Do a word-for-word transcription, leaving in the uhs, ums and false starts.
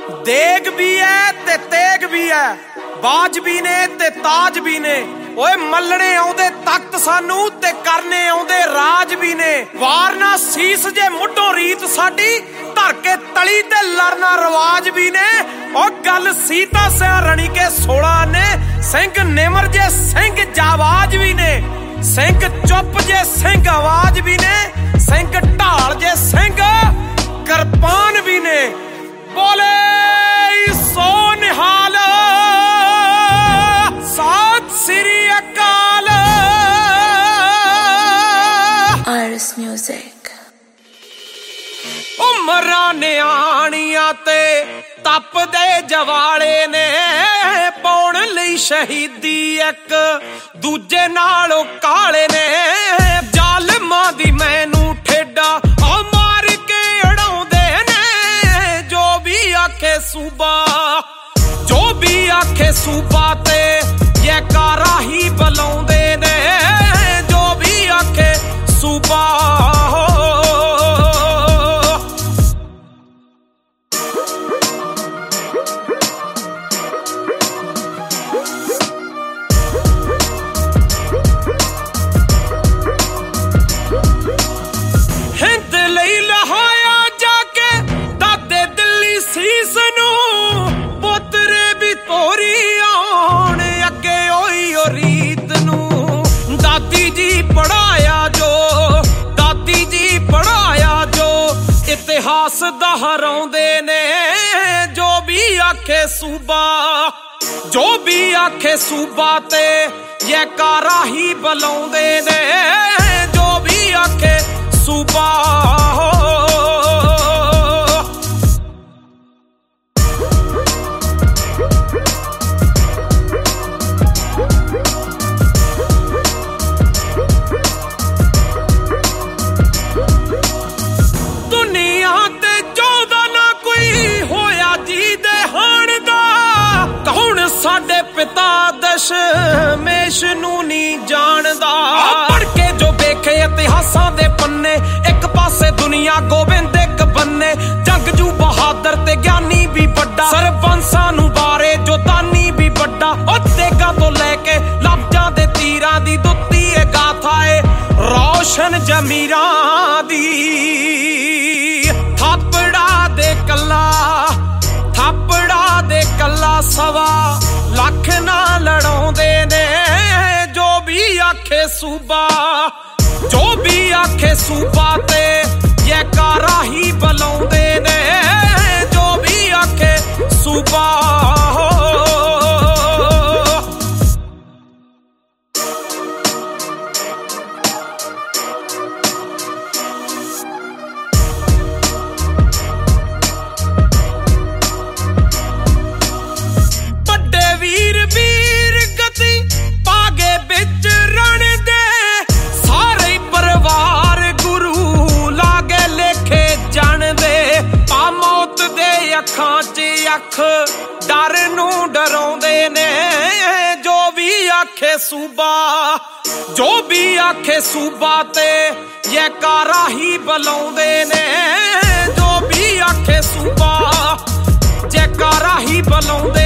देग भी है ते तेग भी है, बाज भी ने ते ताज भी ने। ओए मलने आउंदे तख्त सानू ते करने आउंदे राज भी ने। वारना सीस जे मुढों रीत साडी, धर के तली ते लड़ना रवाज भी ने। ओ गल सीता सियारणी के सोलह ने, सिंह निमर जे सिंह जावाज भी ने। सिंह चुप जे सिंह आवाज भी ने, सिंह ढाल जे सिंह किरपान भी ने। बोले सो निहाल सात श्री अकाल। RS music. उमरां नियाणियां ते तप दे जवाले ने, पाउण लई शहीदी एक दूजे नालों काले ने। जालमां दी मैनू ठेडा आ मार के अड़ाउंदे ने, जो भी आखे सूबा जो भी आखे सूबा ते ये कारा ही बुलाउंदे ने, जो भी आखे सूबा। हिंद लई लहाया जाके दादे दिल्ली सीस नू, पोतरे भी तोरी आउण अगे ओई ओ रीत नू। दादी जी पढ़ाया जो दादी जी पढ़ाया जो, इतिहास दोहराउंदे ने, जो भी आखे सूबा जो भी आखे सूबा ते ये कारा ही बुलाउंदे ने, जो भी आखे सूबा। दुनिया ते चौदा ना कोई होया जी दे हाण दा, कौन साडे पिता दशमेश नू नी जानदा। पढ़ के जो वेखे इतिहासां दे पन्ने, एक पासे दुनिया गोबिंद एक बन्ने। जंगजू बहादुर ते ज्ञानी भी बड़ा, सरबंसां नू बारे जो दानी भी बड़ा। ओ तेगा तो लेके लफ्जां दे तीरां दी दुत्ती ए गाथा ए रोशन जमीरां दी। थापड़ा दे कल्ला थापड़ा दे कल्ला सवा लख ना लड़ाउंदे ने, जो भी आखे सूबा जो भी आखे सूबा ते ये कारा ही बुलाउंदे ने, जो भी आखे सूबा। बड़े वीर वीर गति पागे बिच रण दे, सारे परिवार गुरु लागे लेखे जान दे। आ मौत दे अखां च अख डर नू डराउंदे ने, जो भी आखे सूबा जो भी आखे सूबा ते ये कारा ही बुलाउंदे ने, जो भी आखे सूबा जे कारा ही बुलाउंदे